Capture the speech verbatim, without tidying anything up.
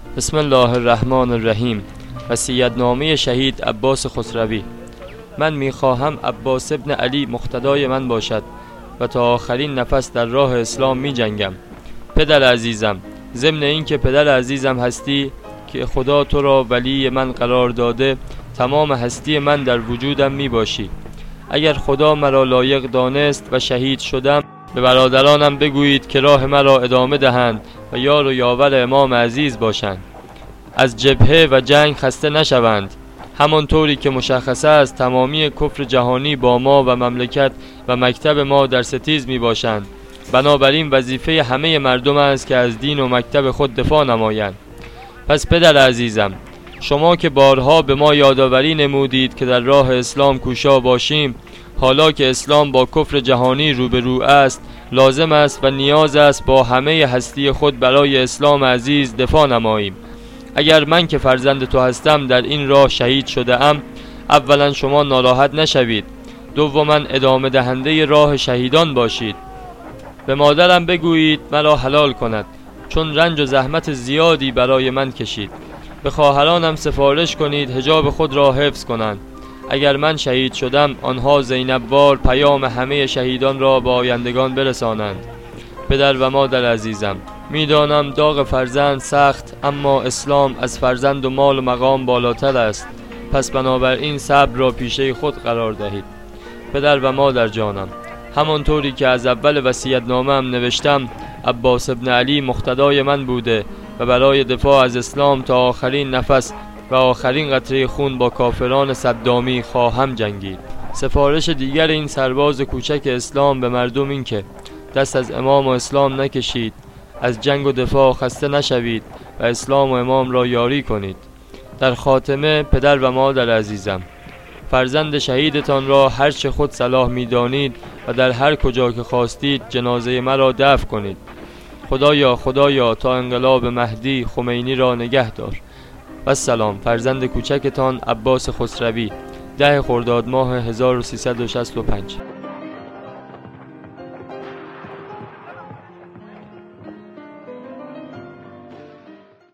بسم الله الرحمن الرحیم. وصیت‌نامه شهید عباس خسروی. من میخواهم عباس ابن علی مقتدای من باشد و تا آخرین نفس در راه اسلام می جنگم. پدر عزیزم، ضمن این که پدر عزیزم هستی که خدا تو را ولی من قرار داده، تمام هستی من در وجودم می باشی. اگر خدا مرا لایق دانست و شهید شدم، به برادرانم بگویید که راه مرا ادامه دهند و یار و یاور امام عزیز باشند. از جبهه و جنگ خسته نشوند. همانطوری که مشخص است تمامی کفر جهانی با ما و مملکت و مکتب ما در ستیز می باشند. بنابراین وظیفه همه مردم است که از دین و مکتب خود دفاع نمایند. پس پدر عزیزم، شما که بارها به ما یادآوری نمودید که در راه اسلام کوشا باشیم، حالا که اسلام با کفر جهانی روبرو است، لازم است و نیاز است با همه هستی خود برای اسلام عزیز دفاع نماییم. اگر من که فرزند تو هستم در این راه شهید شده ام، اولا شما ناراحت نشوید، دوما ادامه دهنده راه شهیدان باشید. به مادرم بگویید مرا حلال کند، چون رنج و زحمت زیادی برای من کشید. به خواهرانم سفارش کنید حجاب خود را حفظ کنند. اگر من شهید شدم، آنها زینب وار پیام همه شهیدان را با آیندگان برسانند. پدر و مادر عزیزم، میدانم داغ فرزند سخت، اما اسلام از فرزند و مال و مقام بالاتر است. پس بنابراین صبر را پیشه خود قرار دهید. پدر و مادر جانم، همانطوری که از اول وصیت‌نامه‌ام نوشتم، عباس ابن علی مقتدای من بوده و برای دفاع از اسلام تا آخرین نفس و آخرین قطره خون با کافران صدامی خواهم جنگید. سفارش دیگر این سرباز کوچک اسلام به مردم این که دست از امام و اسلام نکشید، از جنگ و دفاع خسته نشوید و اسلام و امام را یاری کنید. در خاتمه پدر و مادر عزیزم، فرزند شهیدتان را هر چه خود صلاح می‌دانید و در هر کجا که خواستید جنازه مرا دفن کنید. خدایا خدایا تا انقلاب مهدی خمینی را نگه دار. و سلام. فرزند کوچکتان عباس خسروی. ده خرداد ماه هزار و سیصد و شصت و پنج.